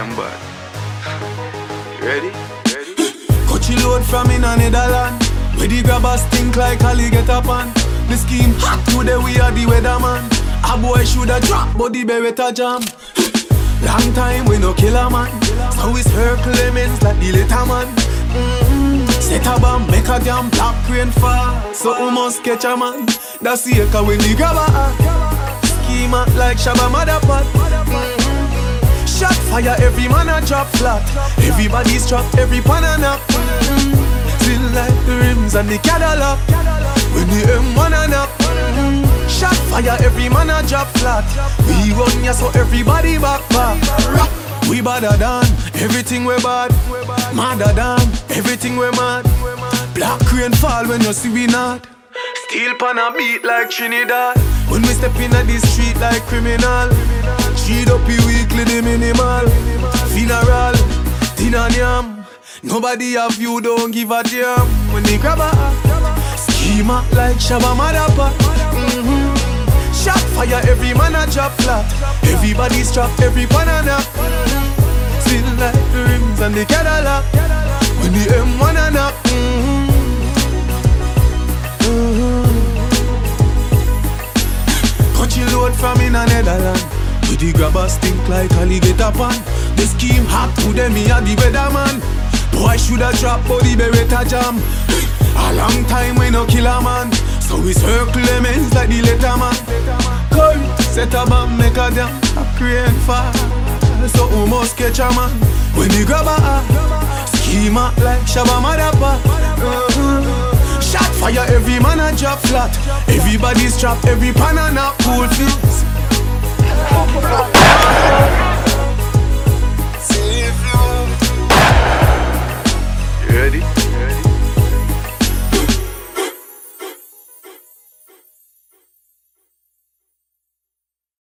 gang bad. Ready? Coachy load from in a Netherland. Where the grabbers stink like Ali get up on. The scheme hot today, we are the weatherman. A boy shoulda drop, but the beretta jam. Long time we no kill a man, so we circle lemons like the little man. Set a bomb, make a damn black rain fall, so we must catch a man. That's the echo when the grabber schema like Shabba Motherpot. Shot fire, every man a drop flat. Everybody's trapped, every pan a knock. Still like the rims and the Cadillac when the M1 a knock. Shot fire, every man a drop flat. We run ya so everybody back. We badder than everything we bad. Madder than everything we mad. Black rain fall when you see we not. Steel pan a beat like Trinidad. When we step in the street like criminal. Cheat up you weekly the minimal. Funeral, dinner yam. Nobody have you, don't give a damn. When they grab a schema like Shabba Motherpot. Shot fire, every man a drop flat. Everybody's trapped, every banana. Still like the rims and the Cadillac when the M1 a knock. Coachy load from in a Netherland. With the grabbers stink like Ali get up on. The scheme hot to them, me a the weatherman. Boy shoulda drop, but the beretta jam. A long time we no kill a man, so we circle lemons like the letter man. Come, set a bomb, make a damn rain fall, so we must catch a man. When the grabber schema like Shabba Motherpot. Shot fire, every man a drop flat. Everybody's trapped, every pan a knock cool fix.